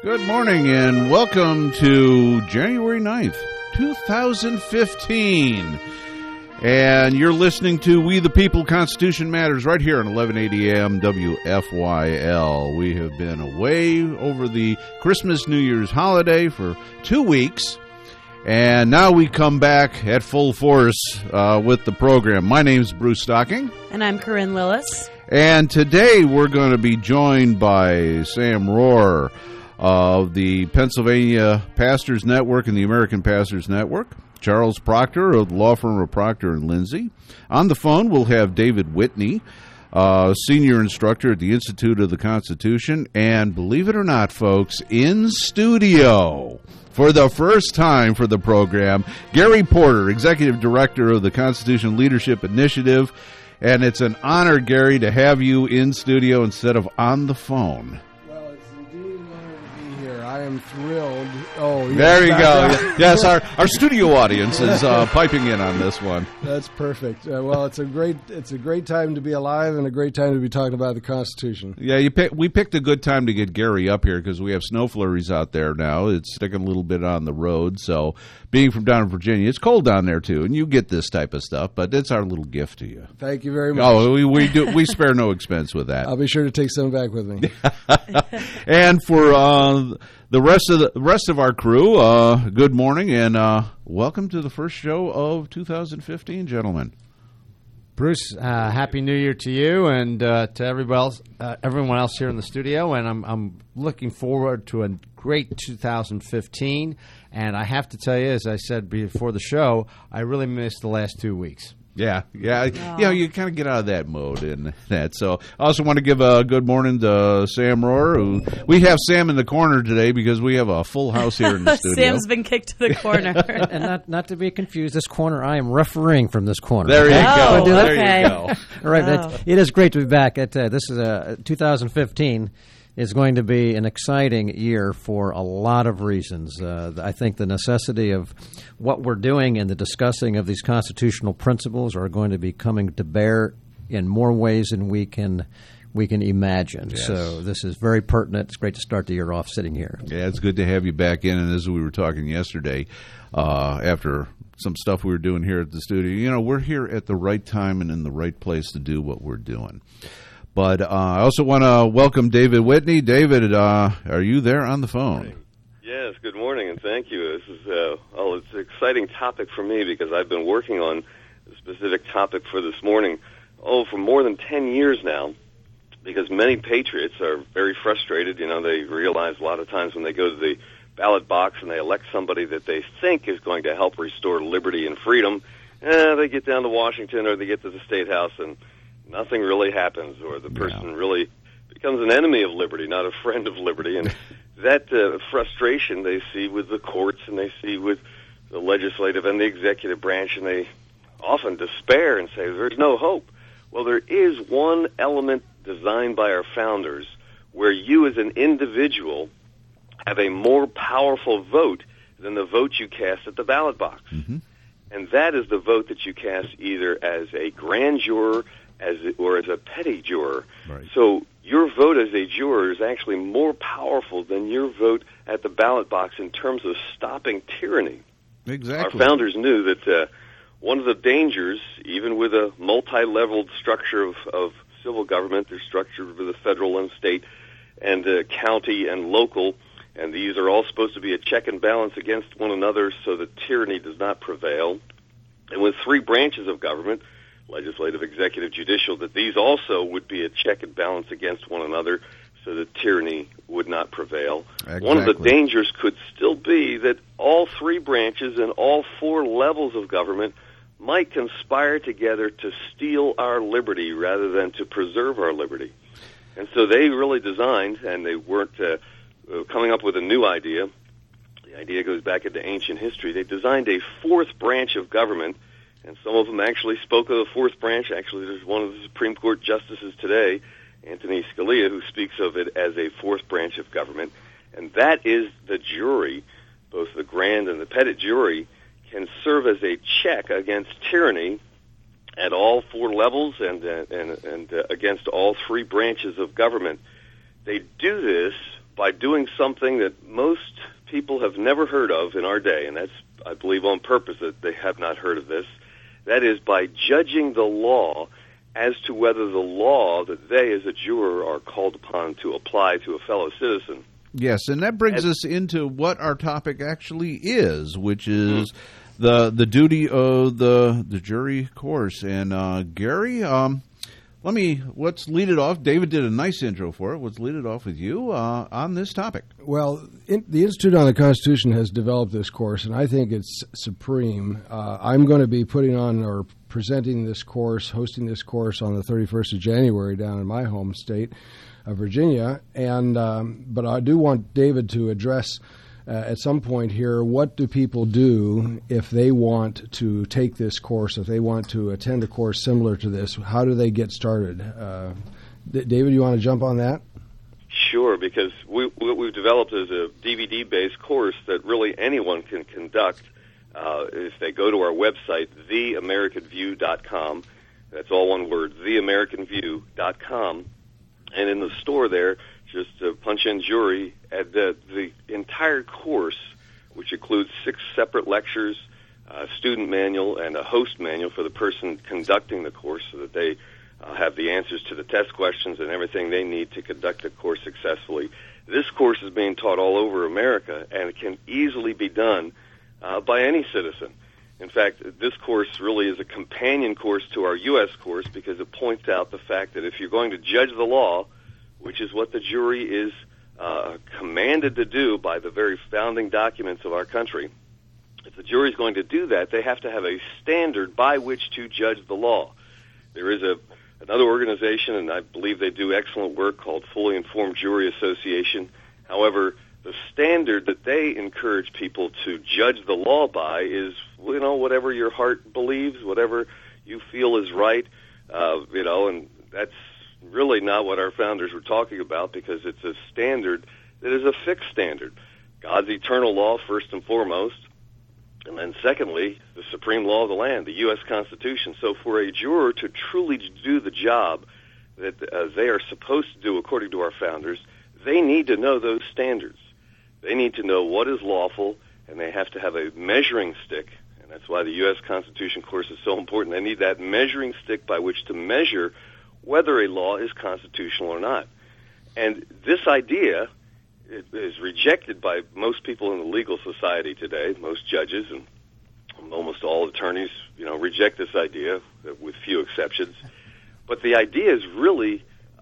Good morning and welcome to January 9th, 2015. And you're listening to We the People Constitution Matters right here on 1180 AM WFYL. We have been away over the Christmas New Year's holiday for 2 weeks. And now we come back at full force with the program. My name's Bruce Stocking. And I'm Corinne Lillis. And today we're going to be joined by Sam Rohr of the Pennsylvania Pastors Network and the American Pastors Network, Charles Proctor of the law firm of Proctor and Lindsay. On the phone, we'll have David Whitney, senior instructor at the Institute of the Constitution, and believe it or not, folks, in studio for the first time for the program, Gary Porter, executive director of the Constitution Leadership Initiative. And it's an honor, Gary, to have you in studio instead of on the phone. Well, it's indeed an honor to be here. I am thrilled. Oh, yes, there you go. Yes, our studio audience is piping in on this one. That's perfect. Well, it's a great time to be alive and a great time to be talking about the Constitution. Yeah, we picked a good time to get Gary up here because we have snow flurries out there now. It's sticking a little bit on the road, so being from down in Virginia, it's cold down there too, and you get this type of stuff, but it's our little gift to you. Thank you very much. Oh, we spare no expense with that. I'll be sure to take some back with me. And for the rest of our crew, good morning and welcome to the first show of 2015, gentlemen. Bruce, Happy New Year to you and to everyone else here in the studio, and I'm looking forward to a great 2015. And I have to tell you, as I said before the show, I really missed the last 2 weeks. Yeah. You know, you kind of get out of that mode and that. So I also want to give a good morning to Sam Rohr. We have Sam in the corner today because we have a full house here in the studio. Sam's been kicked to the corner. And not to be confused, this corner, I am refereeing from this corner. There you go. Okay. There you go. All right, it is great to be back. This is 2015. Is going to be an exciting year for a lot of reasons. I think the necessity of what we're doing and the discussing of these constitutional principles are going to be coming to bear in more ways than we can imagine. Yes. So this is very pertinent. It's great to start the year off sitting here. Yeah, it's good to have you back in. And as we were talking yesterday, after some stuff we were doing here at the studio, you know, we're here at the right time and in the right place to do what we're doing. But I also want to welcome David Whitney. David, are you there on the phone? Yes, good morning, and thank you. This is it's an exciting topic for me because I've been working on a specific topic for this morning, for more than 10 years now, because many patriots are very frustrated. You know, they realize a lot of times when they go to the ballot box and they elect somebody that they think is going to help restore liberty and freedom, they get down to Washington or they get to the State House and nothing really happens, or the person really becomes an enemy of liberty, not a friend of liberty. And that frustration they see with the courts and they see with the legislative and the executive branch, and they often despair and say, there's no hope. Well, there is one element designed by our founders where you as an individual have a more powerful vote than the vote you cast at the ballot box. Mm-hmm. And that is the vote that you cast either as a grand juror or as a petty juror. Right. So your vote as a juror is actually more powerful than your vote at the ballot box in terms of stopping tyranny. Exactly. Our founders knew that one of the dangers, even with a multi-leveled structure of civil government, they're structured with the federal and state and county and local, and these are all supposed to be a check and balance against one another so that tyranny does not prevail. And with three branches of government, legislative, executive, judicial, that these also would be a check and balance against one another so that tyranny would not prevail. Exactly. One of the dangers could still be that all three branches and all four levels of government might conspire together to steal our liberty rather than to preserve our liberty. And so they really designed, and they weren't coming up with a new idea. The idea goes back into ancient history. They designed a fourth branch of government. And some of them actually spoke of the fourth branch. Actually, there's one of the Supreme Court justices today, Anthony Scalia, who speaks of it as a fourth branch of government. And that is the jury. Both the grand and the petty jury can serve as a check against tyranny at all four levels and against all three branches of government. They do this by doing something that most people have never heard of in our day, and that's, I believe, on purpose that they have not heard of this. That is by judging the law as to whether the law that they, as a juror, are called upon to apply to a fellow citizen. Yes, and that brings us into what our topic actually is, which is the duty of the jury course. And Gary, let's lead it off. David did a nice intro for it. Let's lead it off with you on this topic. Well, the Institute on the Constitution has developed this course, and I think it's supreme. I'm going to be putting on or presenting this course, hosting this course on the 31st of January down in my home state of Virginia. And but I do want David to address at some point here, what do people do if they want to take this course, if they want to attend a course similar to this? How do they get started? David, you want to jump on that? Sure, because what we've developed is a DVD-based course that really anyone can conduct if they go to our website, theamericanview.com. That's all one word, theamericanview.com. And in the store there, just punch in jury. At the entire course, which includes 6 separate lectures, a student manual, and a host manual for the person conducting the course so that they have the answers to the test questions and everything they need to conduct the course successfully. This course is being taught all over America, and it can easily be done by any citizen. In fact, this course really is a companion course to our U.S. course because it points out the fact that if you're going to judge the law, which is what the jury is commanded to do by the very founding documents of our country, if the jury is going to do that, they have to have a standard by which to judge the law. There is another organization, and I believe they do excellent work, called Fully Informed Jury Association. However, the standard that they encourage people to judge the law by is, whatever your heart believes, whatever you feel is right, and that's really not what our founders were talking about, because it's a standard that is a fixed standard. God's eternal law, first and foremost, and then secondly, the supreme law of the land, the U.S. Constitution. So for a juror to truly do the job that they are supposed to do according to our founders, they need to know those standards. They need to know what is lawful, and they have to have a measuring stick, and that's why the U.S. Constitution course is so important. They need that measuring stick by which to measure whether a law is constitutional or not. And this idea is rejected by most people in the legal society today. Most judges and almost all attorneys, reject this idea, with few exceptions. But the idea is really,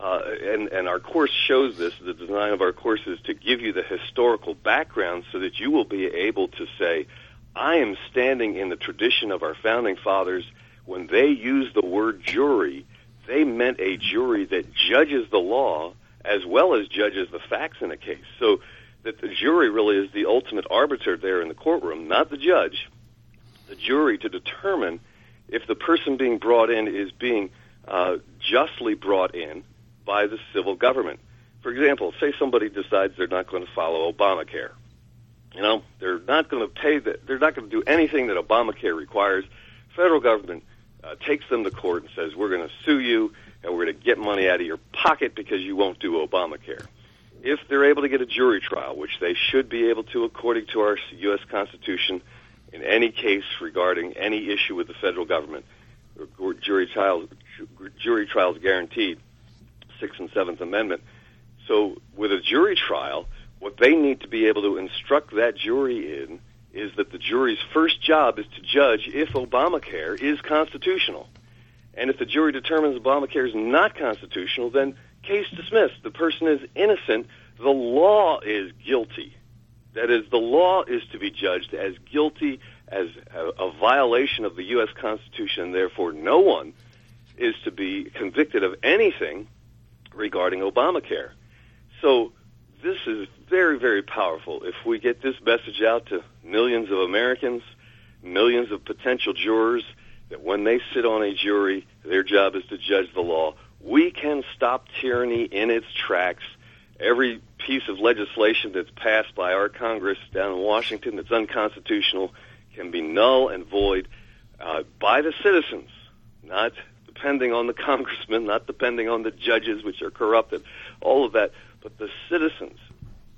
and our course shows this, the design of our course is to give you the historical background so that you will be able to say, I am standing in the tradition of our founding fathers. When they used the word jury, they meant a jury that judges the law as well as judges the facts in a case. So that the jury really is the ultimate arbiter there in the courtroom, not the judge. The jury to determine if the person being brought in is being justly brought in by the civil government. For example, say somebody decides they're not going to follow Obamacare. They're not going to they're not going to do anything that Obamacare requires. Federal government takes them to court and says, we're going to sue you and we're going to get money out of your pocket because you won't do Obamacare. If they're able to get a jury trial, which they should be able to according to our U.S. Constitution, in any case regarding any issue with the federal government, jury trials guaranteed, 6th and 7th Amendment. So with a jury trial, what they need to be able to instruct that jury in is that the jury's first job is to judge if Obamacare is constitutional. And if the jury determines Obamacare is not constitutional, then case dismissed. The person is innocent. The law is guilty. That is, the law is to be judged as guilty as a violation of the U.S. Constitution, and therefore no one is to be convicted of anything regarding Obamacare. So this is very, very powerful. If we get this message out to millions of Americans, millions of potential jurors, that when they sit on a jury, their job is to judge the law, we can stop tyranny in its tracks. Every piece of legislation that's passed by our Congress down in Washington that's unconstitutional can be null and void by the citizens, not depending on the congressmen, not depending on the judges, which are corrupted, all of that, but the citizens.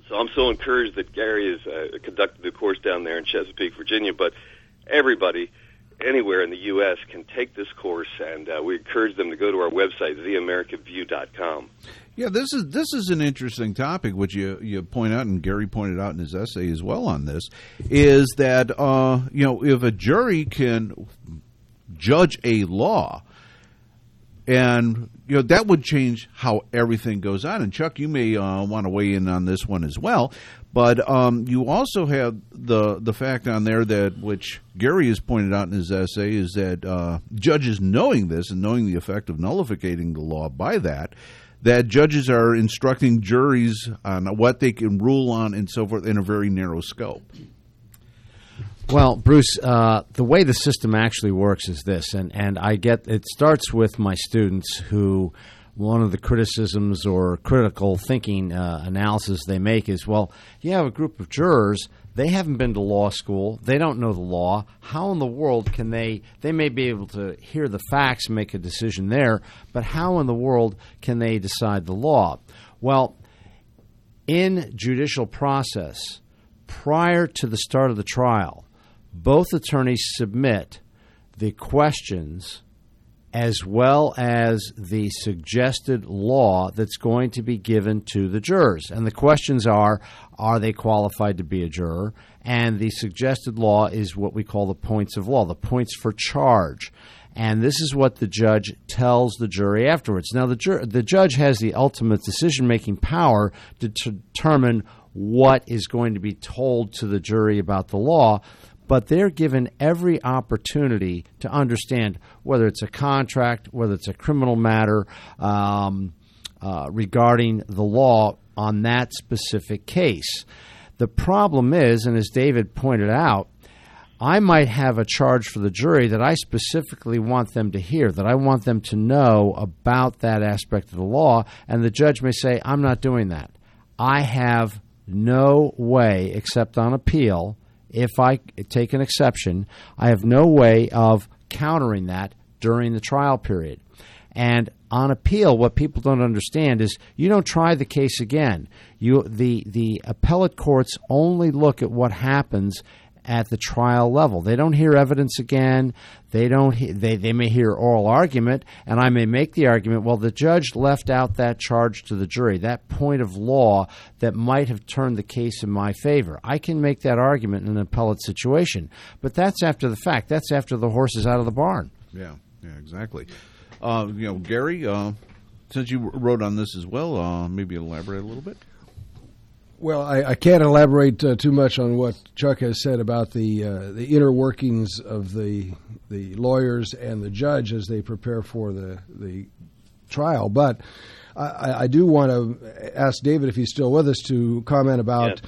So I'm so encouraged that Gary has conducted the course down there in Chesapeake, Virginia. But everybody, anywhere in the U.S., can take this course, and we encourage them to go to our website, theamericaview.com. Yeah, this is an interesting topic, which you point out, and Gary pointed out in his essay as well on this, is that if a jury can judge a law, and that would change how everything goes on. And Chuck, you may want to weigh in on this one as well. But you also have the fact on there that, which Gary has pointed out in his essay, is that judges knowing this and knowing the effect of nullificating the law by that judges are instructing juries on what they can rule on and so forth in a very narrow scope. Well, Bruce, the way the system actually works is this, and I get it starts with my students who one of the criticisms or critical thinking analysis they make is, well, you have a group of jurors, they haven't been to law school, they don't know the law, how in the world can they may be able to hear the facts and make a decision there, but how in the world can they decide the law? Well, in judicial process, prior to the start of the trial, both attorneys submit the questions as well as the suggested law that's going to be given to the jurors. And the questions are they qualified to be a juror? And the suggested law is what we call the points of law, the points for charge. And this is what the judge tells the jury afterwards. Now, the judge has the ultimate decision-making power to determine what is going to be told to the jury about the law, but they're given every opportunity to understand whether it's a contract, whether it's a criminal matter regarding the law on that specific case. The problem is, and as David pointed out, I might have a charge for the jury that I specifically want them to hear, that I want them to know about that aspect of the law, and the judge may say, I'm not doing that. I have no way, except on appeal, if I take an exception, I have no way of countering that during the trial period. And on appeal, what people don't understand is you don't try the case again. The appellate courts only look at what happens at the trial level. They don't hear evidence again. They may hear oral argument, and I may make the argument, well, the judge left out that charge to the jury, that point of law that might have turned the case in my favor. I can make that argument in an appellate situation, but that's after the fact. That's after the horse is out of the barn. Yeah, exactly. Gary, since you wrote on this as well, maybe elaborate a little bit. Well, I can't elaborate too much on what Chuck has said about the inner workings of the lawyers and the judge as they prepare for the trial. But I do want to ask David, if he's still with us, to comment about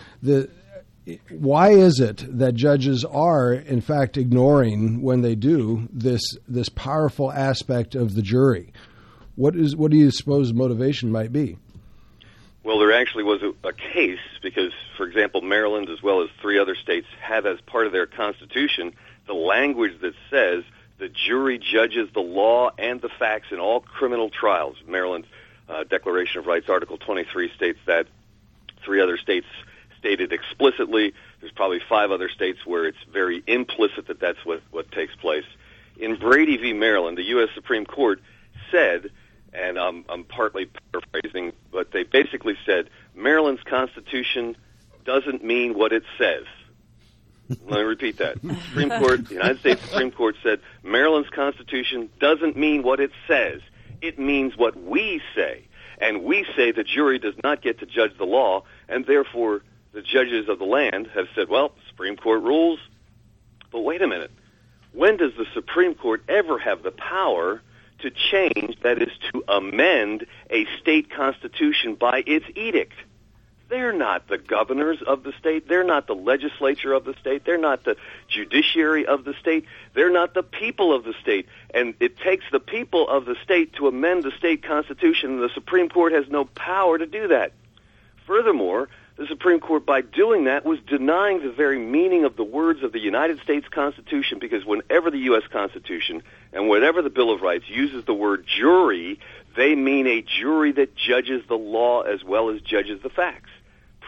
why is it that judges are, in fact, ignoring, when they do, this powerful aspect of the jury? What do you suppose motivation might be? Well, there actually was a case because, for example, Maryland as well as 3 other states have as part of their constitution the language that says the jury judges the law and the facts in all criminal trials. Maryland's Declaration of Rights, Article 23, states that. 3 other states stated explicitly. There's probably 5 other states where it's very implicit that that's what takes place. In Brady v. Maryland, the U.S. Supreme Court said, and I'm partly paraphrasing, but they basically said Maryland's Constitution doesn't mean what it says. Let me repeat that. The United States Supreme Court said Maryland's Constitution doesn't mean what it says. It means what we say. And we say the jury does not get to judge the law, and therefore the judges of the land have said, well, Supreme Court rules. But wait a minute. When does the Supreme Court ever have the power to change, that is, to amend a state constitution by its edict? They're not the governors of the state. They're not the legislature of the state. They're not the judiciary of the state. They're not the people of the state. And it takes the people of the state to amend the state constitution, and the Supreme Court has no power to do that. Furthermore, the Supreme Court, by doing that, was denying the very meaning of the words of the United States Constitution, because whenever the U.S. Constitution and whenever the Bill of Rights uses the word jury, they mean a jury that judges the law as well as judges the facts.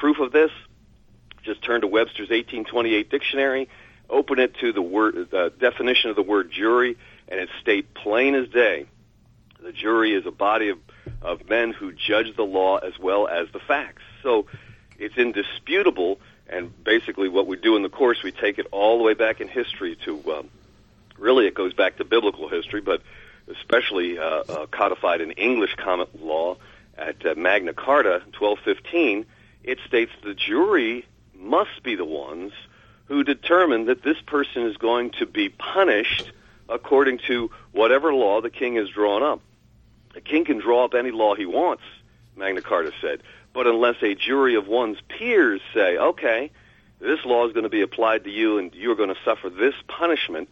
proof of this? Just turn to Webster's 1828 dictionary, open it to the definition of the word jury, and it states plain as day. The jury is a body of men who judge the law as well as the facts. So it's indisputable, and basically what we do in the course, we take it all the way back in history to, really it goes back to biblical history, but especially codified in English common law at Magna Carta 1215. It states the jury must be the ones who determine that this person is going to be punished according to whatever law the king has drawn up. The king can draw up any law he wants, Magna Carta said, but unless a jury of one's peers say, okay, this law is going to be applied to you and you're going to suffer this punishment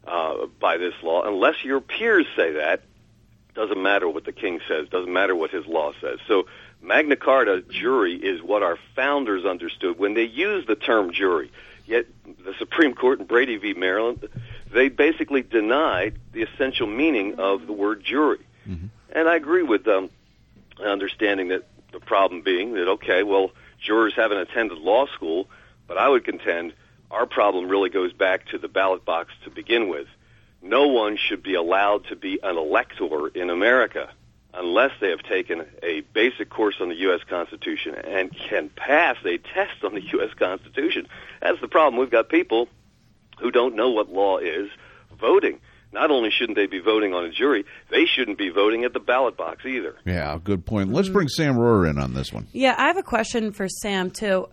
by this law, unless your peers say that, doesn't matter what the king says, doesn't matter what his law says. So Magna Carta jury is what our founders understood when they used the term jury. Yet the Supreme Court in Brady v. Maryland, they basically denied the essential meaning of the word jury. Mm-hmm. And I agree with understanding that the problem being that, okay, well, jurors haven't attended law school, but I would contend our problem really goes back to the ballot box to begin with. No one should be allowed to be an elector in America unless they have taken a basic course on the U.S. Constitution and can pass a test on the U.S. Constitution. That's the problem. We've got people who don't know what law is voting. Not only shouldn't they be voting on a jury, they shouldn't be voting at the ballot box either. Yeah, good point. Let's bring Sam Rohrer in on this one. Yeah, I have a question for Sam, too.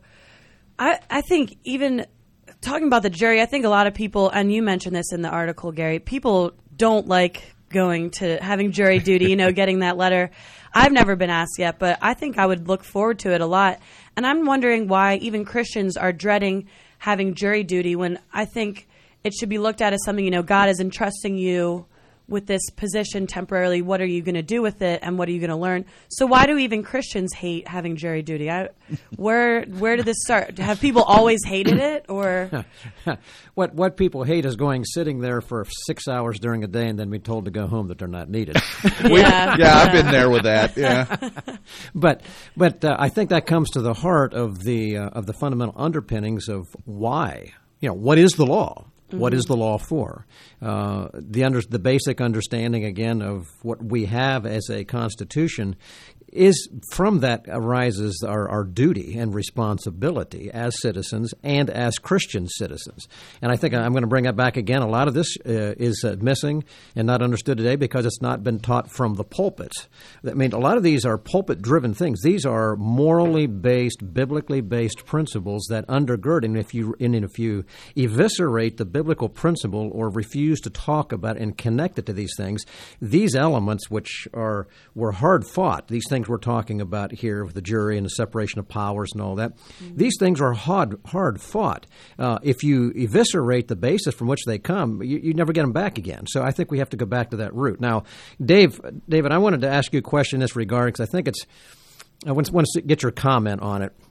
I think even talking about the jury, I think a lot of people, and you mentioned this in the article, Gary, people don't like going to having jury duty, getting that letter. I've never been asked yet, but I think I would look forward to it a lot. And I'm wondering why even Christians are dreading having jury duty when I think it should be looked at as something, God is entrusting you with this position temporarily. What are you going to do with it, and what are you going to learn? So why do even Christians hate having jury duty? Where did this start? Have people always hated it, or what people hate is sitting there for 6 hours during a day and then be told to go home that they're not needed. Yeah, I've been there with that. Yeah, but I think that comes to the heart of the fundamental underpinnings of why. What is the law? What is the law for? The basic understanding, again, of what we have as a constitution is from that arises our duty and responsibility as citizens and as Christian citizens. And I think I'm going to bring that back again. A lot of this is missing and not understood today because it's not been taught from the pulpit. I mean, a lot of these are pulpit-driven things. These are morally based, biblically based principles that undergird. And if you eviscerate the biblical principle or refuse to talk about and connect it to these things, these elements which were hard fought, these things we're talking about here with the jury and the separation of powers and all that, these things are hard fought. If you eviscerate the basis from which they come, you never get them back again. So I think we have to go back to that root. Now, David, I wanted to ask you a question in this regard because I think I want to get your comment on it.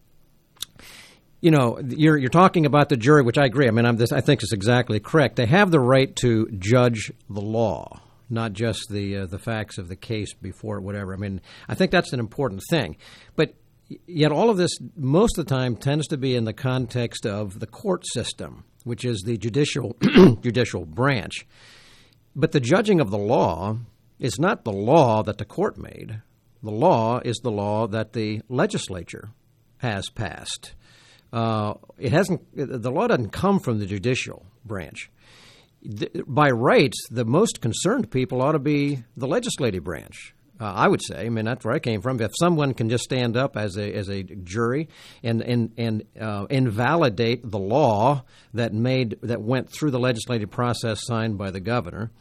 You're talking about the jury, which I agree. I mean, I think is exactly correct. They have the right to judge the law, not just the facts of the case before it, whatever. I mean, I think that's an important thing. But yet all of this, most of the time, tends to be in the context of the court system, which is the judicial branch. But the judging of the law is not the law that the court made. The law is the law that the legislature has passed. The law doesn't come from the judicial branch. By rights, the most concerned people ought to be the legislative branch. I would say. I mean, that's where I came from. If someone can just stand up as a jury and invalidate the law that went through the legislative process signed by the governor,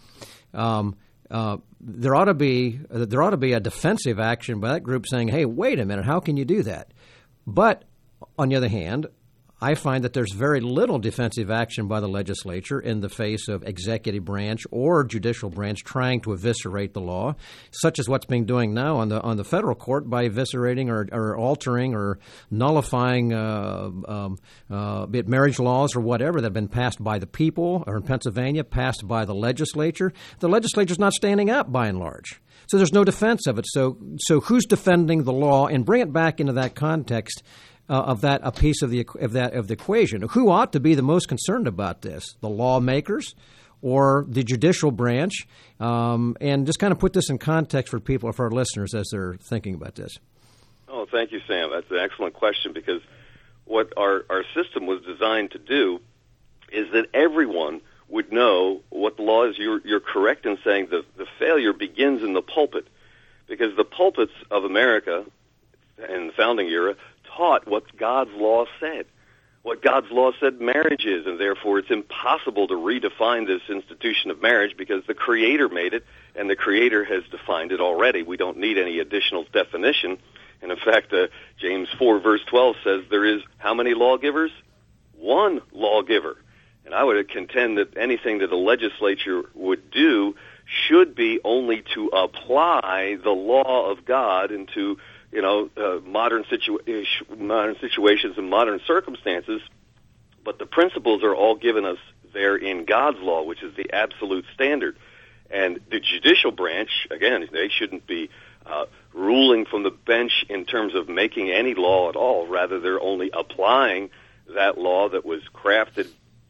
there ought to be a defensive action by that group saying, "Hey, wait a minute, how can you do that?" But on the other hand, I find that there's very little defensive action by the legislature in the face of executive branch or judicial branch trying to eviscerate the law, such as what's being doing now on the federal court by eviscerating or altering or nullifying be it marriage laws or whatever that have been passed by the people, or in Pennsylvania passed by the legislature. The legislature's not standing up by and large. So there's no defense of it. So who's defending the law? And bring it back into that context. a piece of the equation. Who ought to be the most concerned about this? The lawmakers or the judicial branch? And just kind of put this in context for people, for our listeners, as they're thinking about this. Oh, thank you, Sam. That's an excellent question, because what our system was designed to do is that everyone would know what the law is. You're correct in saying the failure begins in the pulpit, because the pulpits of America in the founding era taught what God's law said, what God's law said marriage is, and therefore it's impossible to redefine this institution of marriage because the Creator made it, and the Creator has defined it already. We don't need any additional definition. And in fact, James 4, verse 12 says there is how many lawgivers? One lawgiver. And I would contend that anything that the legislature would do should be only to apply the law of God into, modern situations and modern circumstances. But the principles are all given us there in God's law, which is the absolute standard. And the judicial branch, again, they shouldn't be ruling from the bench in terms of making any law at all. Rather, they're only applying that law that was crafted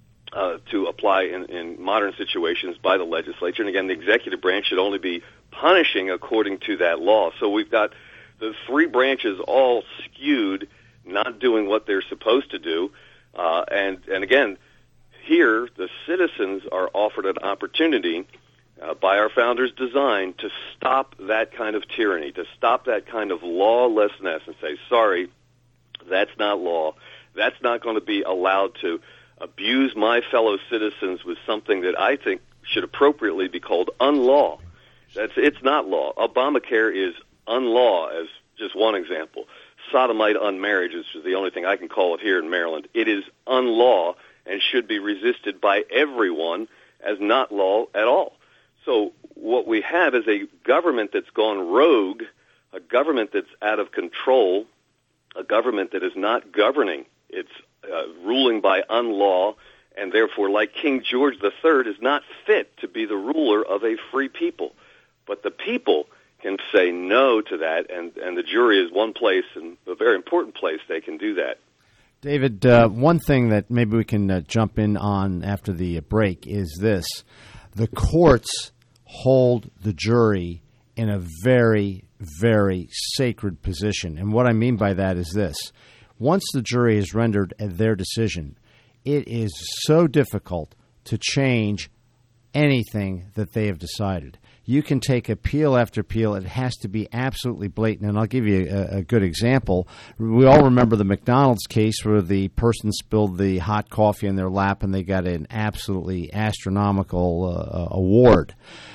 to apply in modern situations by the legislature. And again, the executive branch should only be punishing according to that law. So we've got the three branches all skewed, not doing what they're supposed to do. And again, here the citizens are offered an opportunity by our founders' design to stop that kind of tyranny, to stop that kind of lawlessness and say, sorry, that's not law. That's not going to be allowed to abuse my fellow citizens with something that I think should appropriately be called unlaw. It's not law. Obamacare is unlaw, as just one example. Sodomite unmarriage is the only thing I can call it here in Maryland. It is unlaw and should be resisted by everyone as not law at all. So what we have is a government that's gone rogue, a government that's out of control, a government that is not governing. It's ruling by unlaw, and therefore, like King George III, is not fit to be the ruler of a free people. But the people can say no to that, and the jury is one place, and a very important place they can do that. David, one thing that maybe we can jump in on after the break is this. The courts hold the jury in a very, very sacred position. And what I mean by that is this. Once the jury has rendered their decision, it is so difficult to change anything that they have decided. You can take appeal after appeal. It has to be absolutely blatant. And I'll give you a good example. We all remember the McDonald's case where the person spilled the hot coffee in their lap and they got an absolutely astronomical award.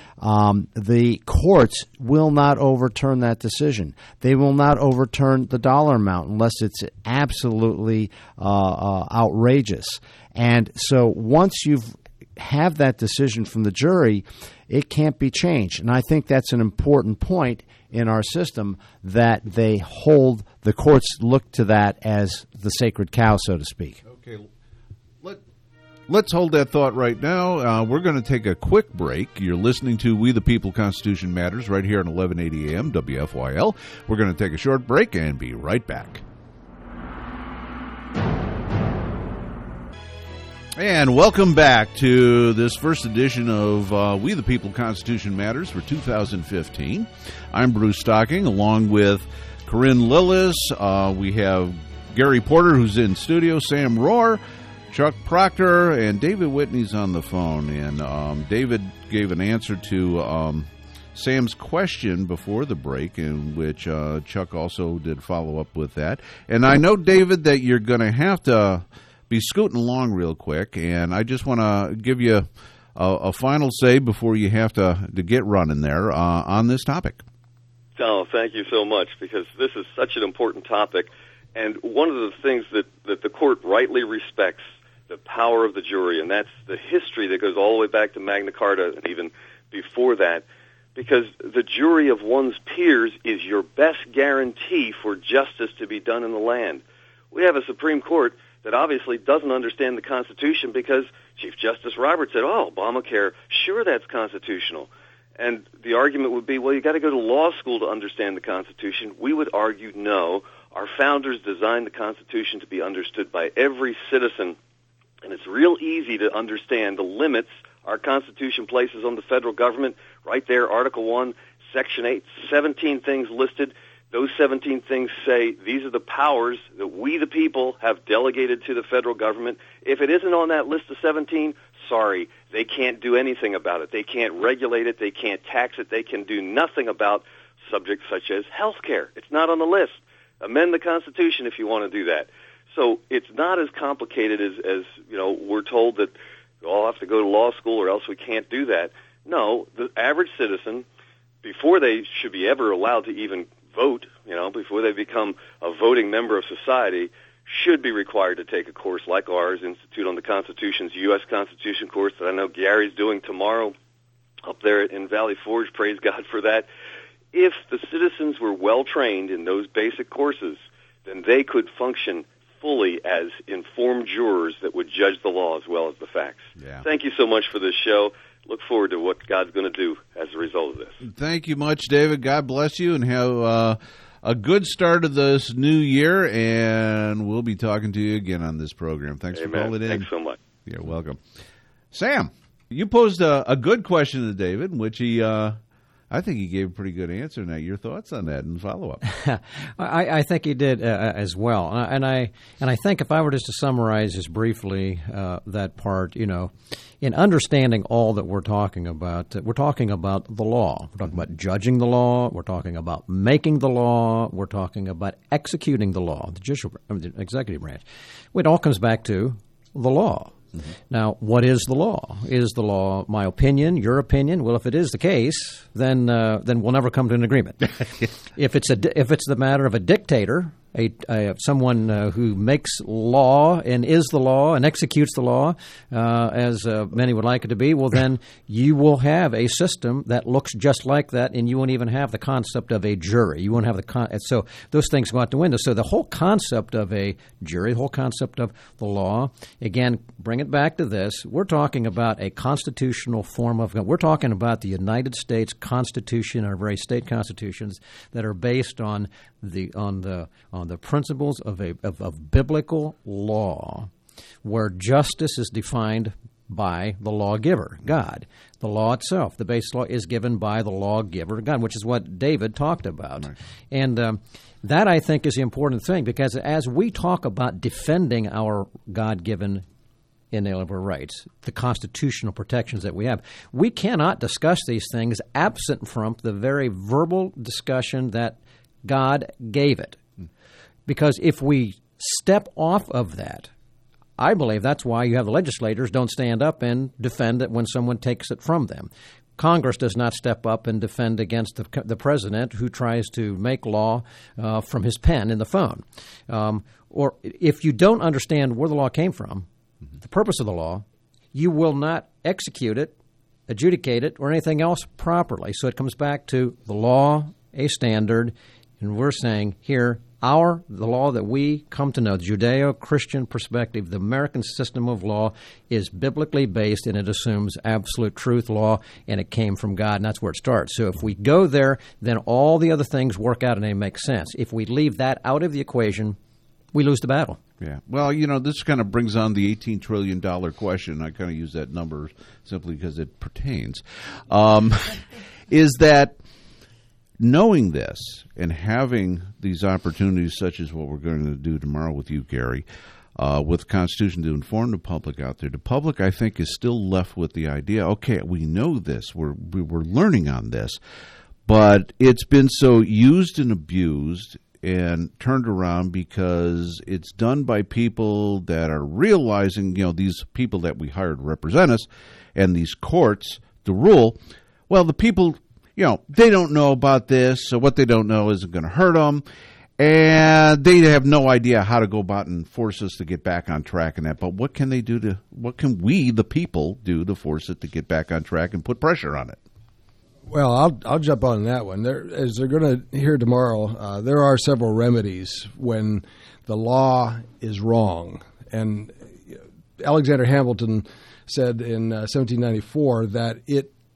The courts will not overturn that decision. They will not overturn the dollar amount unless it's absolutely outrageous. And so once you have that decision from the jury, it can't be changed. And I think that's an important point in our system, that they hold, the courts look to that as the sacred cow, so to speak. Okay. Let's hold that thought right now. We're going to take a quick break. You're listening to We the People Constitution Matters right here at 1180 AM WFYL. We're going to take a short break and be right back. And welcome back to this first edition of We the People Constitution Matters for 2015. I'm Bruce Stocking, along with Corinne Lillis. We have Gary Porter, who's in studio, Sam Rohr, Chuck Proctor, and David Whitney's on the phone. And David gave an answer to Sam's question before the break, in which Chuck also did follow up with that. And I know, David, that you're going to have to be scooting along real quick, and I just want to give you a final say before you have to get running there on this topic. Oh, thank you so much, because this is such an important topic. And one of the things that the court rightly respects, the power of the jury, and that's the history that goes all the way back to Magna Carta and even before that, because the jury of one's peers is your best guarantee for justice to be done in the land. We have a Supreme Court that obviously doesn't understand the Constitution, because Chief Justice Roberts said, Obamacare, sure, that's constitutional. And the argument would be, well, you got to go to law school to understand the Constitution. We would argue, no, Our founders designed the Constitution to be understood by every citizen, and it's real easy to understand the limits our Constitution places on the federal government. Right there, Article 1, Section 8, 17 things listed. Those 17 things say these are the powers that we, the people, have delegated to the federal government. If it isn't on that list of 17, sorry, they can't do anything about it. They can't regulate it. They can't tax it. They can do nothing about subjects such as health care. It's not on the list. Amend the Constitution if you want to do that. So it's not as complicated as we're told that we all have to go to law school or else we can't do that. No, the average citizen, before they should be ever allowed to even vote, before they become a voting member of society, should be required to take a course like ours, Institute on the Constitution's U.S. Constitution course that I know Gary's doing tomorrow up there in Valley Forge. Praise God for that. If the citizens were well trained in those basic courses, then they could function fully as informed jurors that would judge the law as well as the facts. Yeah. Thank you so much for this show. Look forward to what God's going to do as a result of this. Thank you much, David. God bless you, and have a good start of this new year, and we'll be talking to you again on this program. Thanks Amen. for calling in. Thanks so much. You're welcome. Sam, you posed a good question to David, which I think he gave a pretty good answer. Now, your thoughts on that and follow-up. I think he did as well. And I think if I were just to summarize just briefly that part, in understanding all that we're talking about the law. We're talking about judging the law. We're talking about making the law. We're talking about executing the law, the executive branch. It all comes back to the law. Mm-hmm. Now, what is the law? Is the law my opinion, your opinion? Well, if it is the case, then we'll never come to an agreement. If it's the matter of a dictator, someone who makes law and is the law and executes the law, as many would like it to be, well, then you will have a system that looks just like that, and you won't even have the concept of a jury. You won't have so those things go out the window. So the whole concept of a jury, the whole concept of the law, again, bring it back to this. We're talking about a constitutional form of government. We're talking about the United States Constitution, our very state constitutions that are based on the principles of biblical law, where justice is defined by the lawgiver, God. The law itself, the base law, is given by the lawgiver, God, which is what David talked about. Right. And that, I think, is the important thing, because as we talk about defending our God-given inalienable rights, the constitutional protections that we have, we cannot discuss these things absent from the very verbal discussion that God gave it. Because if we step off of that, I believe that's why you have the legislators don't stand up and defend it when someone takes it from them. Congress does not step up and defend against the president who tries to make law from his pen in the phone. Or if you don't understand where the law came from, the purpose of the law, you will not execute it, adjudicate it, or anything else properly. So it comes back to the law, a standard, and we're saying here, the law that we come to know, the Judeo-Christian perspective, the American system of law is biblically based, and it assumes absolute truth law, and it came from God, and that's where it starts. So if we go there, then all the other things work out and they make sense. If we leave that out of the equation, we lose the battle. Yeah. Well, this kind of brings on the $18 trillion question. I kind of use that number simply because it pertains. Is that knowing this and having these opportunities such as what we're going to do tomorrow with you, Gary, with the Constitution to inform the public out there, the public, I think, is still left with the idea, okay, we know this, we're learning on this, but it's been so used and abused and turned around because it's done by people that are realizing, these people that we hired to represent us and these courts to rule, well, the people, they don't know about this, so what they don't know isn't going to hurt them, and they have no idea how to go about and force us to get back on track in that. But what can we, the people, do to force it to get back on track and put pressure on it? Well, I'll jump on that one. As they're going to hear tomorrow, there are several remedies when the law is wrong. And Alexander Hamilton said in 1794 that it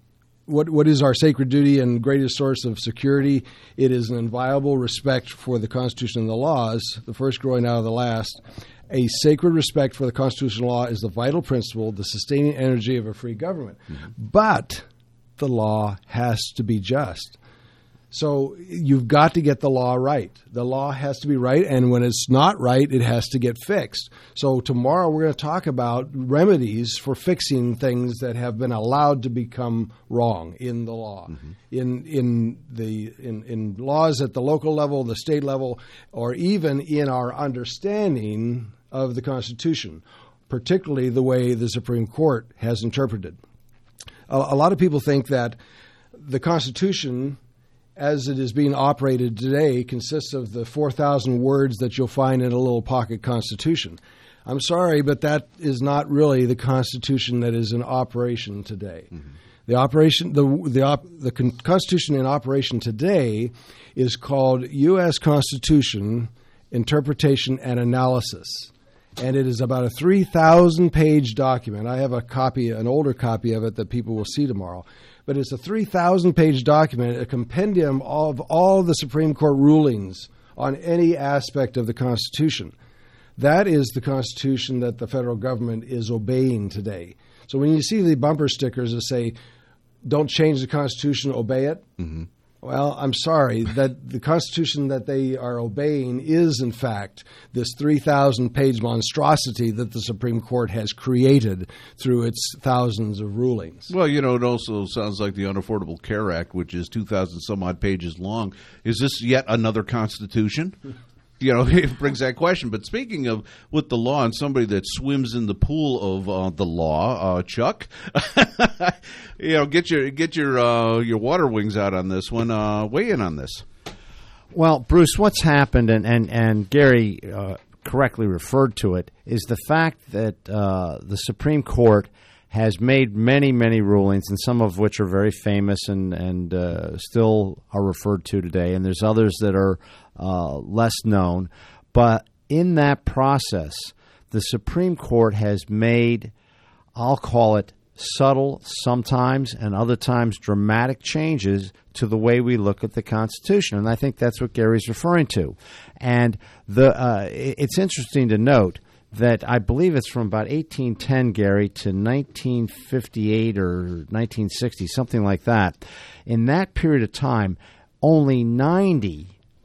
what is our sacred duty and greatest source of security? It is an inviolable respect for the Constitution and the laws, the first growing out of the last. A sacred respect for the constitutional law is the vital principle, the sustaining energy of a free government. But the law has to be just. So you've got to get the law right. The law has to be right, and when it's not right, it has to get fixed. So tomorrow we're going to talk about remedies for fixing things that have been allowed to become wrong in the law, in laws at the local level, the state level, or even in our understanding of the Constitution, particularly the way the Supreme Court has interpreted. A lot of people think that the Constitution, as it is being operated today, consists of the 4,000 words that you'll find in a little pocket constitution. I'm sorry, but that is not really the Constitution that is in operation today. The Constitution in operation today is called U.S. Constitution Interpretation and Analysis, and it is about a 3,000-page document. I have a copy, an older copy of it that people will see tomorrow. But it's a 3,000-page document, a compendium of all the Supreme Court rulings on any aspect of the Constitution. That is the Constitution that the federal government is obeying today. So when you see the bumper stickers that say, "Don't change the Constitution, obey it," well, I'm sorry, that the Constitution that they are obeying is, in fact, this 3,000-page monstrosity that the Supreme Court has created through its thousands of rulings. Well, it also sounds like the Unaffordable Care Act, which is 2,000-some-odd pages long. Is this yet another Constitution? It brings that question. But speaking of with the law and somebody that swims in the pool of the law, Chuck, get your water wings out on this one. Weigh in on this. Well, Bruce, what's happened, and Gary correctly referred to it, is the fact that the Supreme Court has made many, many rulings, and some of which are very famous and still are referred to today, and there's others that are less known. But in that process, the Supreme Court has made, I'll call it, subtle sometimes and other times dramatic changes to the way we look at the Constitution. And I think that's what Gary's referring to. And it's interesting to note that I believe it's from about 1810, Gary, to 1958 or 1960, something like that. In that period of time, only 90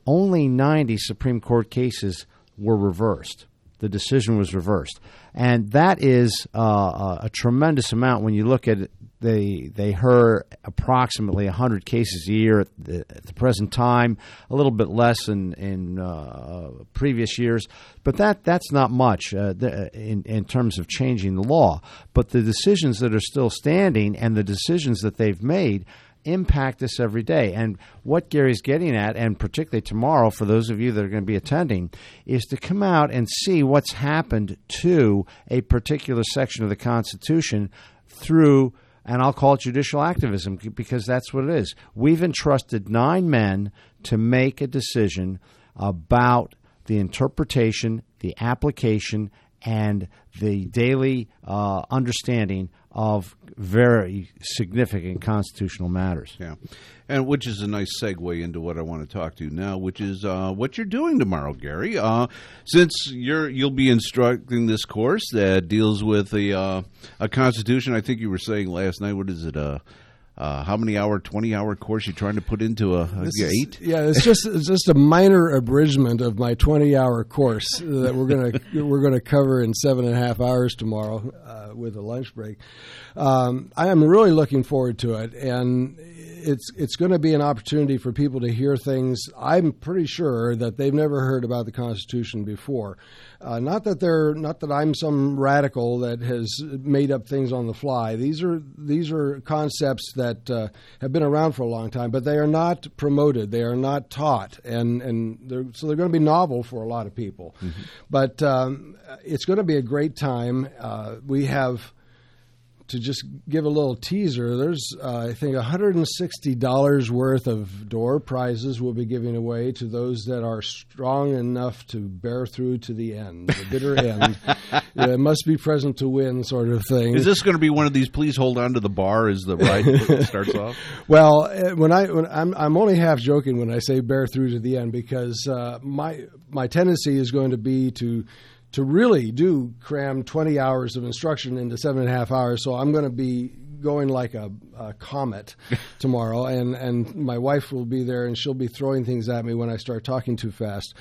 Supreme Court cases were reversed. The decision was reversed. And that is a tremendous amount when you look at it. They heard approximately 100 cases a year at the present time, a little bit less in previous years. But that's not much in terms of changing the law. But the decisions that are still standing and the decisions that they've made impact us every day. And what Gary's getting at, and particularly tomorrow for those of you that are going to be attending, is to come out and see what's happened to a particular section of the Constitution through, and I'll call it judicial activism, because that's what it is. We've entrusted 9 men to make a decision about the interpretation, the application, and the daily understanding of very significant constitutional matters. Yeah, and which is a nice segue into what I want to talk to now, which is what you're doing tomorrow, Gary. Since you'll be instructing this course that deals with a Constitution. I think you were saying last night. What is it? How many hour, 20-hour course you're trying to put into 8? It's just a minor abridgment of my 20-hour course that we're gonna cover in 7.5 hours tomorrow with a lunch break. I am really looking forward to it, and it's going to be an opportunity for people to hear things. I'm pretty sure that they've never heard about the Constitution before. Not that I'm some radical that has made up things on the fly. These are concepts that have been around for a long time, but they are not promoted. They are not taught, and they're going to be novel for a lot of people. Mm-hmm. But it's going to be a great time. We have to just give a little teaser, there's, I think, $160 worth of door prizes we'll be giving away to those that are strong enough to bear through to the end, the bitter end. It must be present to win sort of thing. Is this going to be one of these please hold on to the bar as the ride starts off? Well, I'm only half joking when I say bear through to the end, because my tendency is going to be to really do cram 20 hours of instruction into 7.5 hours. So I'm going to be going like a comet tomorrow, and my wife will be there, and she'll be throwing things at me when I start talking too fast.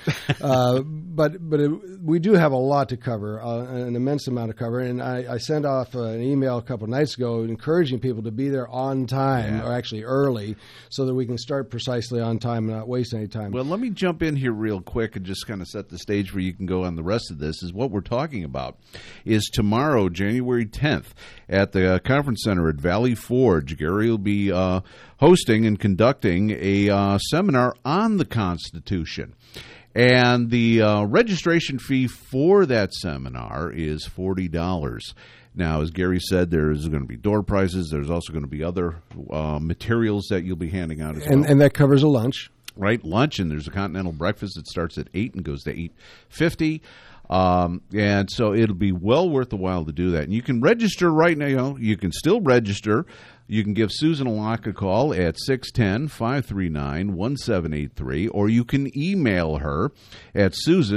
We do have a lot to cover, an immense amount to cover, and I sent off an email a couple of nights ago encouraging people to be there on time, or actually early, so that we can start precisely on time and not waste any time. Well, let me jump in here real quick and just kind of set the stage where you can go on the rest of this. Is what we're talking about is tomorrow, January 10th, at the conference center at Valley Forge. Gary will be hosting and conducting a seminar on the Constitution. And the registration fee for that seminar is $40. Now, as Gary said, there's going to be door prizes. There's also going to be other materials that you'll be handing out as well. And that covers a lunch. Right, lunch, and there's a continental breakfast that starts at 8 and goes to 8:50. And so it'll be well worth the while to do that. And you can register right now. You can still register. You can give Susan Locke a call at 610-539-1783, or you can email her at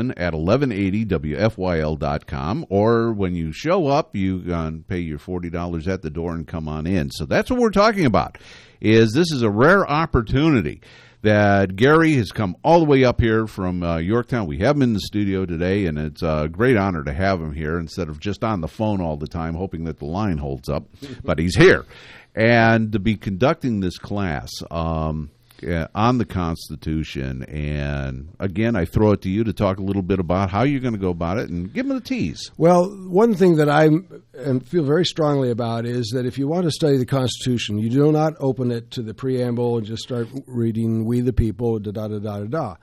susan@1180wfyl.com, or when you show up, you pay your $40 at the door and come on in. So that's what we're talking about, is this is a rare opportunity that Gary has come all the way up here from Yorktown. We have him in the studio today, and it's a great honor to have him here instead of just on the phone all the time hoping that the line holds up. But he's here. And to be conducting this class on the Constitution. And, again, I throw it to you to talk a little bit about how you're going to go about it and give them the tease. Well, one thing that I feel very strongly about is that if you want to study the Constitution, you do not open it to the preamble and just start reading "We the People," da-da-da-da-da-da.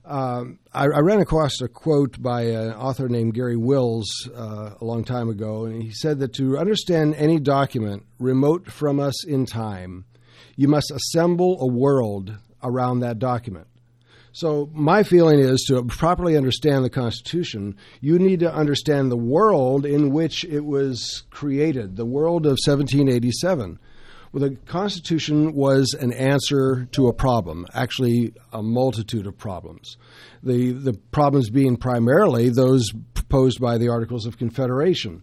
I ran across a quote by an author named Gary Wills a long time ago, and he said that to understand any document remote from us in time, you must assemble a world around that document. So my feeling is, to properly understand the Constitution, you need to understand the world in which it was created, the world of 1787. Well, the Constitution was an answer to a problem, actually a multitude of problems. The problems being primarily those posed by the Articles of Confederation.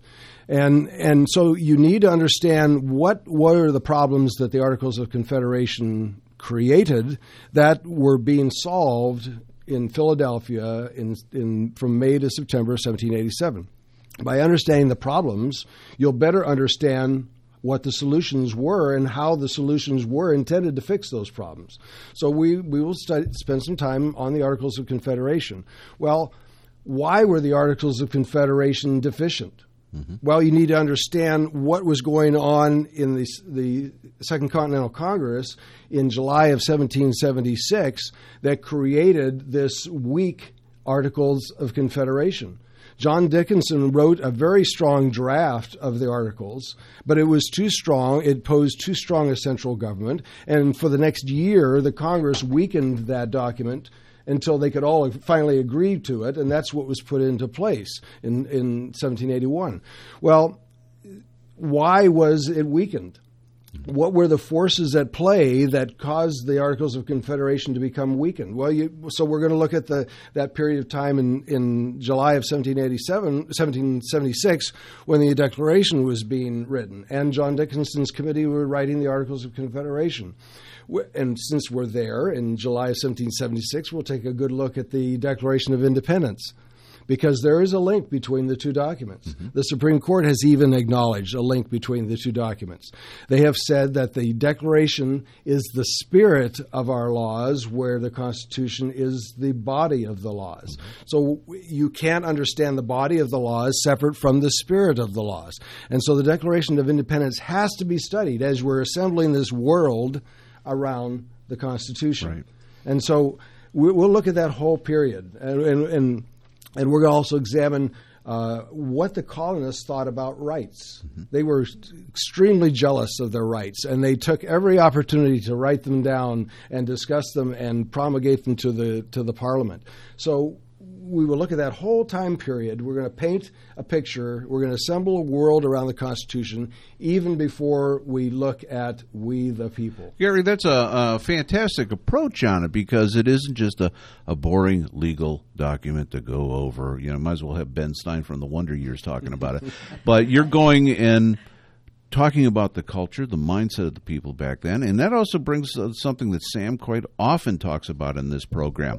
And so you need to understand what were the problems that the Articles of Confederation created that were being solved in Philadelphia from May to September 1787. By understanding the problems, you'll better understand what the solutions were and how the solutions were intended to fix those problems. So we will spend some time on the Articles of Confederation. Well, why were the Articles of Confederation deficient? Mm-hmm. Well, you need to understand what was going on in the Second Continental Congress in July of 1776 that created this weak Articles of Confederation. John Dickinson wrote a very strong draft of the Articles, but it was too strong. It posed too strong a central government. And for the next year, the Congress weakened that document until they could all finally agree to it, and that's what was put into place in 1781. Well, why was it weakened? What were the forces at play that caused the Articles of Confederation to become weakened? Well, so we're going to look at that period of time in July of 1776 when the Declaration was being written, and John Dickinson's committee were writing the Articles of Confederation. And since we're there in July of 1776, we'll take a good look at the Declaration of Independence, because there is a link between the two documents. Mm-hmm. The Supreme Court has even acknowledged a link between the two documents. They have said that the Declaration is the spirit of our laws, where the Constitution is the body of the laws. Mm-hmm. So you can't understand the body of the laws separate from the spirit of the laws. And so the Declaration of Independence has to be studied as we're assembling this world around the Constitution. Right. And so we'll look at that whole period. And we're going to also examine what the colonists thought about rights. They were extremely jealous of their rights, and they took every opportunity to write them down and discuss them and promulgate them to the Parliament. So we will look at that whole time period. We're going to paint a picture. We're going to assemble a world around the Constitution even before we look at we the people. Gary, that's a fantastic approach on it, because it isn't just a boring legal document to go over. You know, might as well have Ben Stein from the Wonder Years talking about it. But you're going and talking about the culture, the mindset of the people back then, and that also brings something that Sam quite often talks about in this program,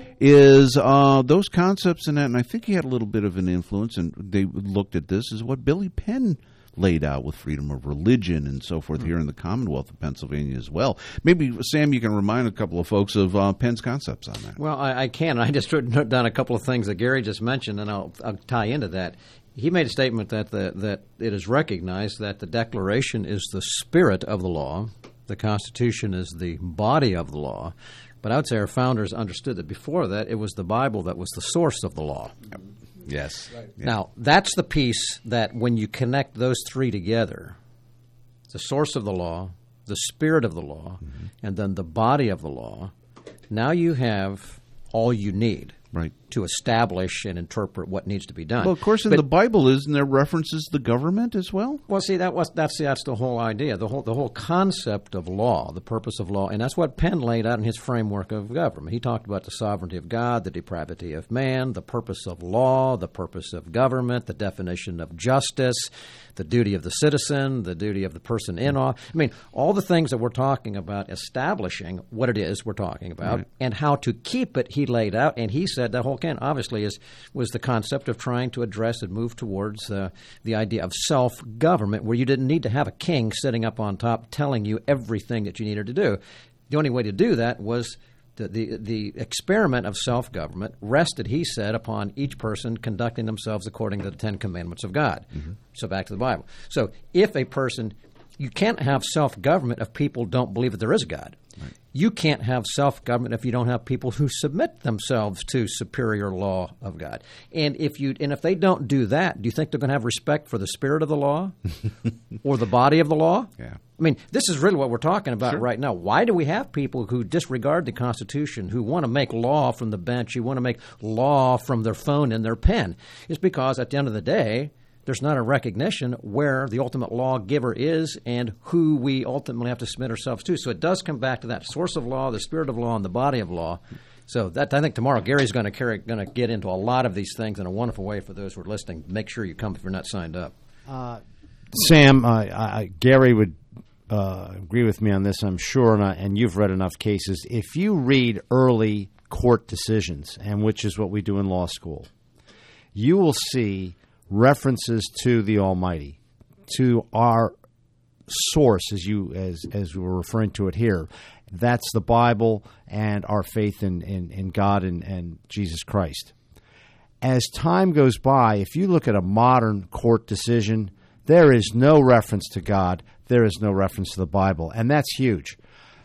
is those concepts and that, and I think he had a little bit of an influence, and they looked at this as what Billy Penn laid out with freedom of religion and so forth here in the Commonwealth of Pennsylvania as well. Maybe, Sam, you can remind a couple of folks of Penn's concepts on that. Well, I can. I just wrote down a couple of things that Gary just mentioned, and I'll tie into that. He made a statement that it is recognized that the Declaration is the spirit of the law, the Constitution is the body of the law, but I would say our founders understood that before that it was the Bible that was the source of the law. Yes. Right. Yeah. Now, that's the piece that when you connect those three together, the source of the law, the spirit of the law, and then the body of the law, now you have all you need. Right. To establish and interpret what needs to be done. Well, of course, in the Bible, isn't there references to the government as well? Well, see, that's the whole idea, the whole concept of law, the purpose of law, and that's what Penn laid out in his framework of government. He talked about the sovereignty of God, the depravity of man, the purpose of law, the purpose of government, the definition of justice, the duty of the citizen, the duty of the person in office. I mean, all the things that we're talking about, establishing what it is we're talking about, right, and how to keep it, he laid out, and he said the whole can obviously was the concept of trying to address and move towards the idea of self-government, where you didn't need to have a king sitting up on top telling you everything that you needed to do. The only way to do that was the experiment of self-government rested, he said, upon each person conducting themselves according to the Ten Commandments of God. Mm-hmm. So back to the Bible. So if a person – you can't have self-government if people don't believe that there is a God. Right. You can't have self-government if you don't have people who submit themselves to superior law of God. And if they don't do that, do you think they're going to have respect for the spirit of the law or the body of the law? Yeah. I mean, this is really what we're talking about sure. right now. Why do we have people who disregard the Constitution, who want to make law from the bench, who want to make law from their phone and their pen? It's because at the end of the day, there's not a recognition where the ultimate lawgiver is and who we ultimately have to submit ourselves to. So it does come back to that source of law, the spirit of law, and the body of law. So that I think tomorrow Gary's going to get into a lot of these things in a wonderful way for those who are listening. Make sure you come if you're not signed up. Sam, Gary would agree with me on this, I'm sure, and you've read enough cases. If you read early court decisions, and which is what we do in law school, you will see references to the Almighty, to our source, as we were referring to it here. That's the Bible and our faith in God and Jesus Christ. As time goes by, if you look at a modern court decision, there is no reference to God. There is no reference to the Bible, and that's huge.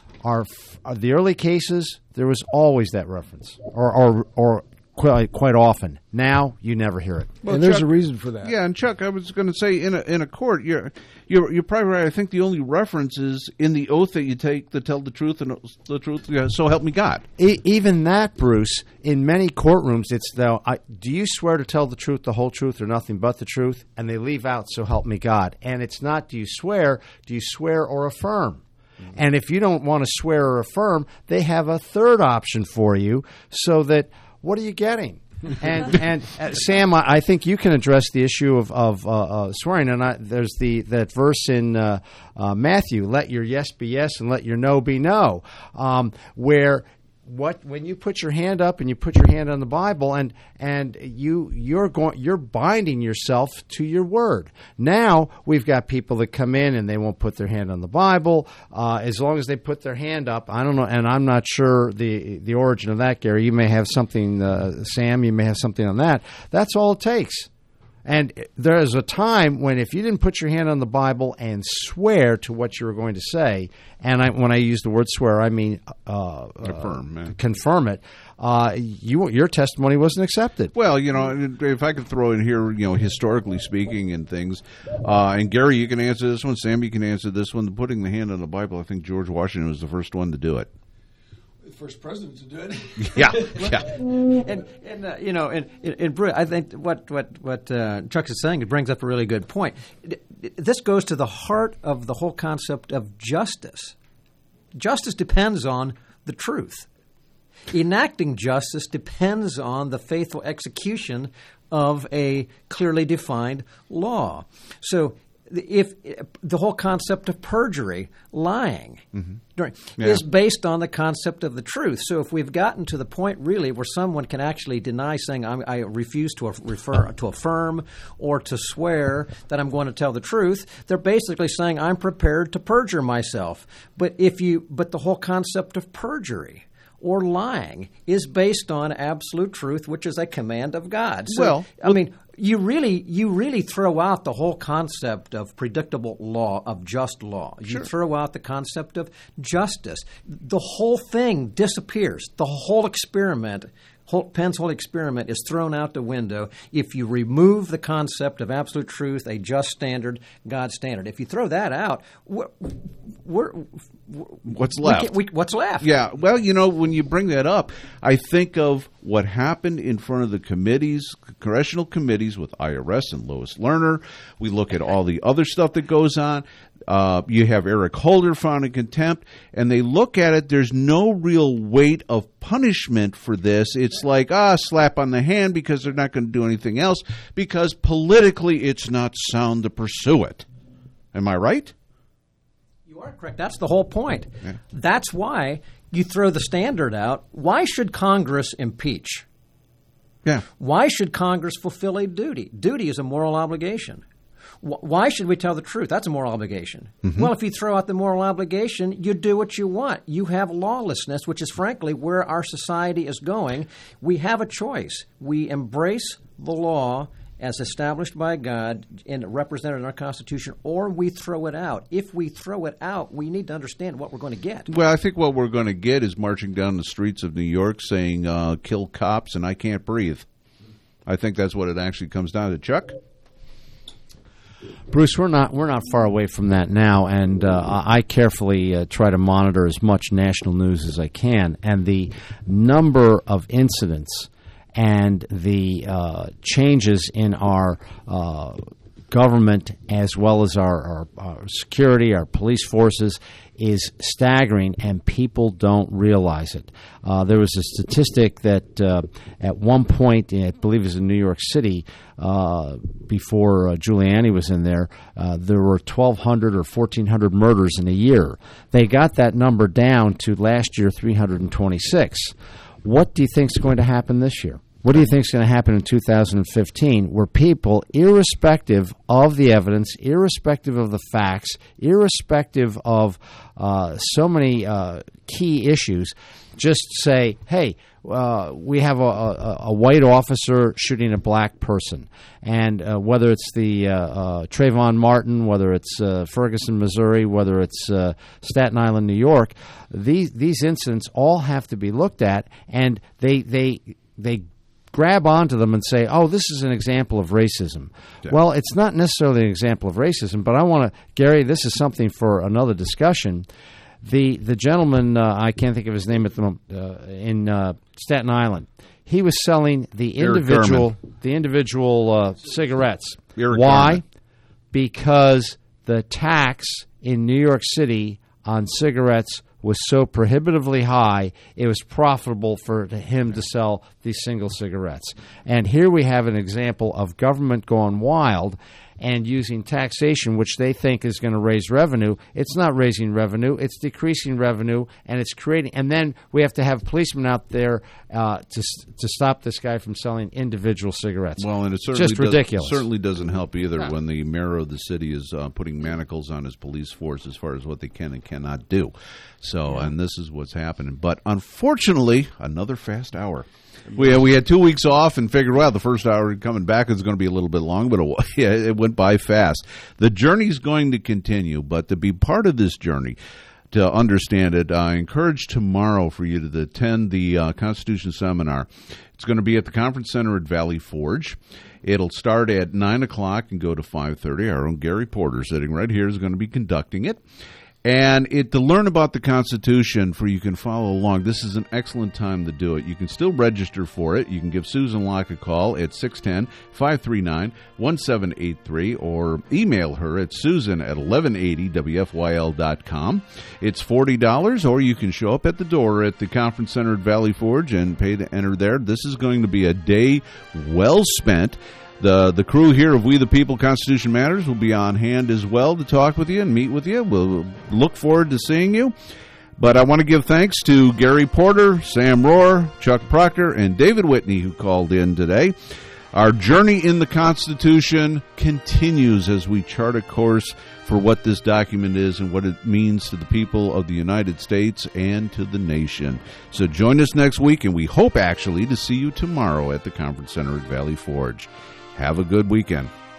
The early cases, there was always that reference, or quite often. Now you never hear it. Well, and there's Chuck, a reason for that. Yeah, and Chuck, I was going to say, in a court, you're probably right. I think the only reference is in the oath that you take to tell the truth and the truth. So help me God. Even that, Bruce, in many courtrooms, it's do you swear to tell the truth, the whole truth, or nothing but the truth? And they leave out, so help me God. And it's not do you swear or affirm? Mm-hmm. And if you don't want to swear or affirm, they have a third option for you, so that what are you getting? And Sam, I think you can address the issue of swearing. And there's that verse in Matthew: "Let your yes be yes, and let your no be no." Where when you put your hand up and you put your hand on the Bible, and you're binding yourself to your word. Now we've got people that come in and they won't put their hand on the Bible as long as they put their hand up. I don't know, and I'm not sure the origin of that, Gary. You may have something, Sam. You may have something on that. That's all it takes. And there is a time when if you didn't put your hand on the Bible and swear to what you were going to say, and when I use the word swear, I mean confirm it, your testimony wasn't accepted. Well, if I could throw in here, historically speaking and things, and Gary, you can answer this one, Sam, you can answer this one. Putting the hand on the Bible, I think George Washington was the first one to do it. First president to do it. Yeah. And Bruce, I think what Chuck is saying, it brings up a really good point. This goes to the heart of the whole concept of justice. Justice depends on the truth. Enacting justice depends on the faithful execution of a clearly defined law. So if the whole concept of perjury, lying, is based on the concept of the truth. So if we've gotten to the point really where someone can actually deny saying I refuse to affirm or to swear that I'm going to tell the truth, they're basically saying I'm prepared to perjure myself. But the whole concept of perjury or lying is based on absolute truth, which is a command of God. So, you really throw out the whole concept of predictable law, of just law. You throw out the concept of justice. The whole thing disappears. The whole experiment, Penn's whole experiment is thrown out the window if you remove the concept of absolute truth, a just standard, God's standard. If you throw that out, what's left? What's left? Yeah. Well, when you bring that up, I think of what happened in front of the committees, congressional committees with IRS and Lois Lerner. We look at all the other stuff that goes on. You have Eric Holder found in contempt, and they look at it. There's no real weight of punishment for this. It's like, slap on the hand because they're not going to do anything else because politically it's not sound to pursue it. Am I right? You are correct. That's the whole point. Yeah. That's why you throw the standard out. Why should Congress impeach? Yeah. Why should Congress fulfill a duty? Duty is a moral obligation. Why should we tell the truth? That's a moral obligation. Mm-hmm. Well, if you throw out the moral obligation, you do what you want. You have lawlessness, which is frankly where our society is going. We have a choice. We embrace the law as established by God and represented in our Constitution, or we throw it out. If we throw it out, we need to understand what we're going to get. Well, I think what we're going to get is marching down the streets of New York saying, kill cops and I can't breathe. I think that's what it actually comes down to. Chuck? Bruce, we're not far away from that now, and I carefully try to monitor as much national news as I can, and the number of incidents and the changes in our government as well as our security, our police forces, is staggering, and people don't realize it. There was a statistic that at one point, I believe it was in New York City, before Giuliani was in there were 1,200 or 1,400 murders in a year. They got that number down to last year 326. What do you think is going to happen this year? What do you think is going to happen in 2015 where people, irrespective of the evidence, irrespective of the facts, irrespective of so many key issues, just say, hey, we have a white officer shooting a black person. And whether it's the Trayvon Martin, whether it's Ferguson, Missouri, whether it's Staten Island, New York, these incidents all have to be looked at, and they grab onto them and say, oh, this is an example of racism. Yeah. Well, it's not necessarily an example of racism, but I want to, Gary, this is something for another discussion. The gentleman, I can't think of his name at the moment, in Staten Island, he was selling the individual cigarettes. Why? Because the tax in New York City on cigarettes was so prohibitively high, it was profitable for him to sell these single cigarettes. And here we have an example of government going wild and using taxation, which they think is going to raise revenue. It's not raising revenue. It's decreasing revenue, and it's creating. And then we have to have policemen out there to stop this guy from selling individual cigarettes. Well, and it certainly just ridiculous. Certainly doesn't help either when the mayor of the city is putting manacles on his police force as far as what they can and cannot do. So, and this is what's happening. But unfortunately, another fast hour. We had 2 weeks off and figured, well, the first hour coming back is going to be a little bit long, but it went by fast. The journey's going to continue, but to be part of this journey, to understand it, I encourage tomorrow for you to attend the Constitution Seminar. It's going to be at the Conference Center at Valley Forge. It'll start at 9 o'clock and go to 5:30. Our own Gary Porter, sitting right here, is going to be conducting it. And to learn about the Constitution, you can follow along, this is an excellent time to do it. You can still register for it. You can give Susan Locke a call at 610-539-1783 or email her at susan@1180wfyl.com. It's $40, or you can show up at the door at the Conference Center at Valley Forge and pay to enter there. This is going to be a day well spent. The crew here of We the People Constitution Matters will be on hand as well to talk with you and meet with you. We'll look forward to seeing you. But I want to give thanks to Gary Porter, Sam Rohr, Chuck Proctor, and David Whitney, who called in today. Our journey in the Constitution continues as we chart a course for what this document is and what it means to the people of the United States and to the nation. So join us next week, and we hope actually to see you tomorrow at the Conference Center at Valley Forge. Have a good weekend.